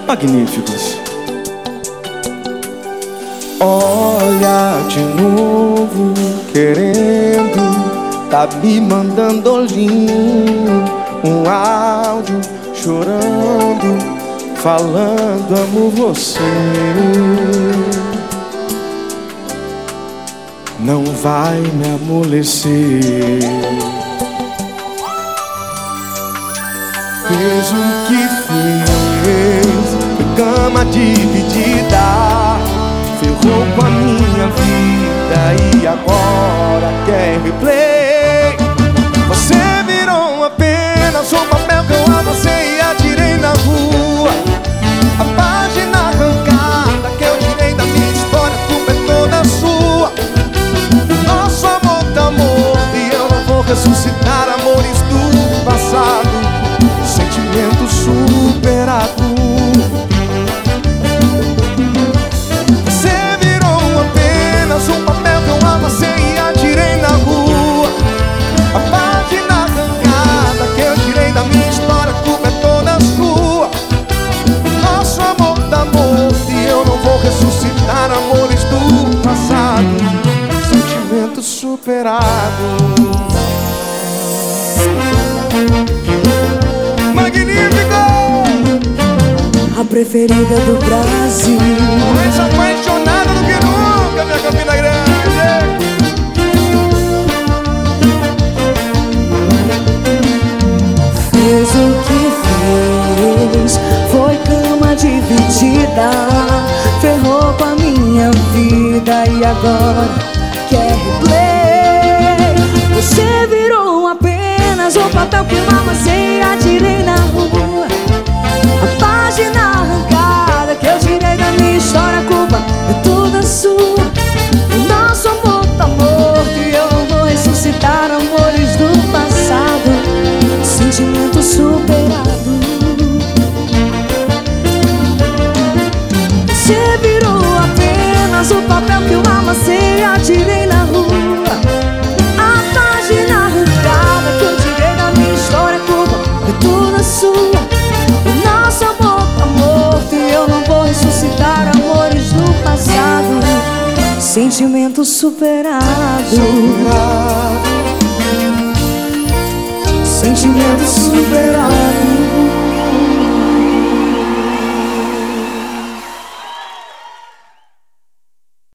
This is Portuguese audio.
magníficos. Olha de novo querendo, tá me mandando olhinho, um áudio chorando, falando amo você. Não vai me amolecer. Fez o que fez, foi cama dividida, ferrou com a minha vida e agora quer replay. Você virou apenas um papel que eu avancei e atirei na rua. A página arrancada que eu tirei da minha história, a culpa é toda sua. Nosso amor tá morto e eu não vou ressuscitar amores do passado. Sentimento superado. Você virou apenas um papel que eu amassei e atirei na rua. A página arrancada que eu tirei da minha história, a culpa é toda sua. Nosso amor tá morto e eu não vou ressuscitar amores do passado. Sentimento superado. A preferida do Brasil, mais apaixonada do que nunca, minha Campina Grande. fez o que fez, foi cama dividida, ferrou com a minha vida e agora quer replay. Você virou apenas um papel que eu amassei e atirei na rua. A página arrancada que eu tirei da minha história, a culpa é toda sua. O nosso amor tá morto e eu não vou ressuscitar amores do passado. Sentimento superado. Você virou apenas o papel que eu amassei e atirei na rua. A página arrancada que eu tirei da minha história, a culpa é toda sua. Ressuscitar amores do passado. Sentimento superado. Sentimento superado.